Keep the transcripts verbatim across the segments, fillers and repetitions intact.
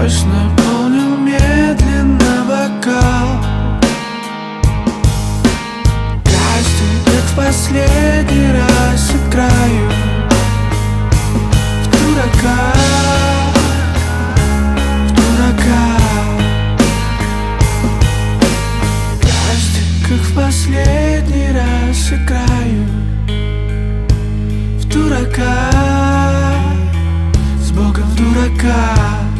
Дождь наполнил медленно бокал. Каждый, как в последний раз играю в дурака, в дурака. Каждый, как в последний раз играю в дурака, с Богом в дурака.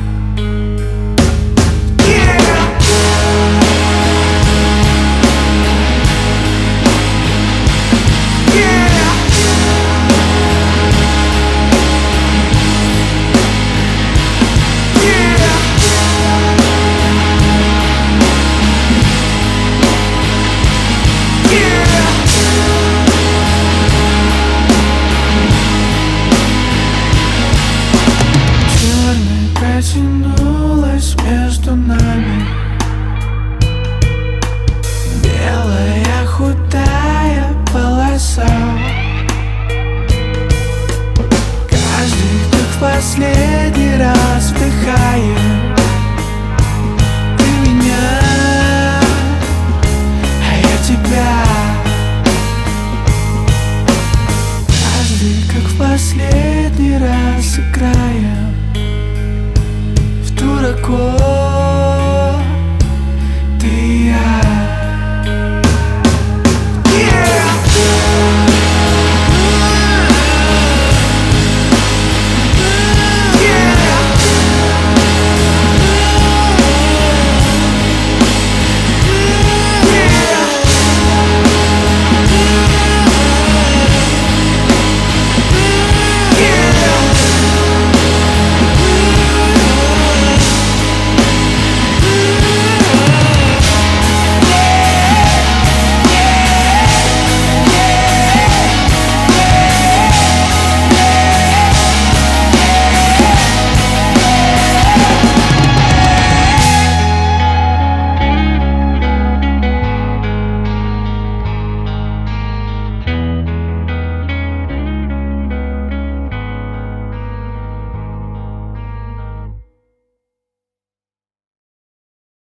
Протянулась между нами белая худая полоса. Каждый, как в последний раз